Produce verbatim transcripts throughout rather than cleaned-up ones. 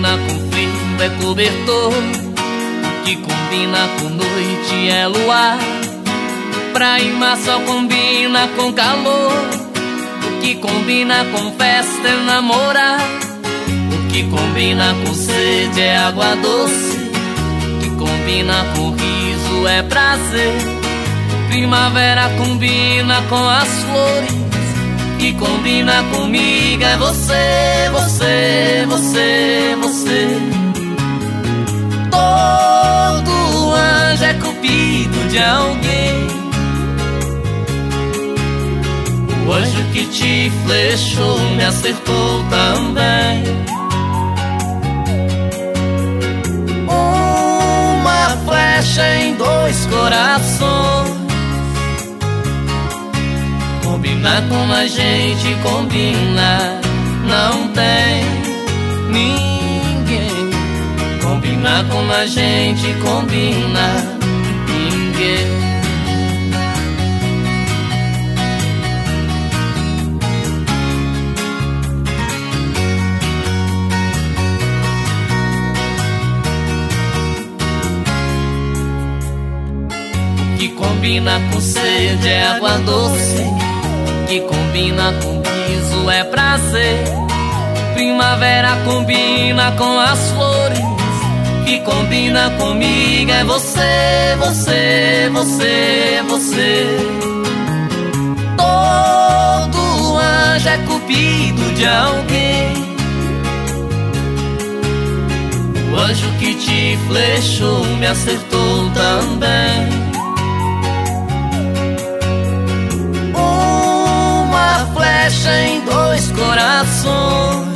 combina com frio é cobertor, o que combina com noite é luar. Praia e mar só combina com calor, o que combina com festa é namorar. O que combina com sede é água doce, o que combina com riso é prazer. Primavera combina com as flores, o que combina comigo é você, você, você, você. Todo anjo é cupido de alguém. O anjo que te flechou me acertou também. Uma flecha em dois corações. Combinar com a gente combina, não tem ninguém. Combinar com a gente combina, ninguém. O que combina com sede é água doce, o que combina com riso é prazer. Primavera combina com as flores, o que combina comigo é você, você, você, você. Todo anjo é cupido de alguém. O anjo que te flechou me acertou também. Flecha em dois corações.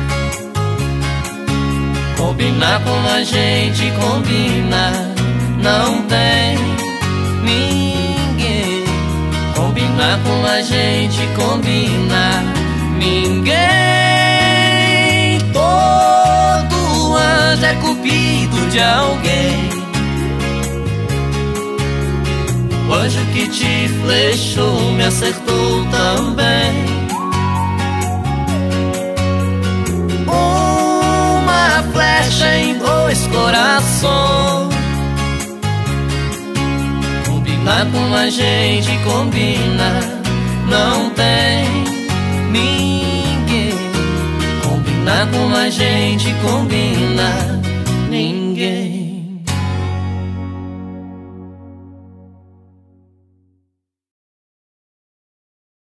Combinar com a gente combina, não tem ninguém. Combinar com a gente combina, ninguém. Todo anjo é cupido de alguém. O anjo que te flechou me acertou também. Uma flecha em dois corações. Combinar com a gente combina, não tem ninguém. Combinar com a gente combina, ninguém.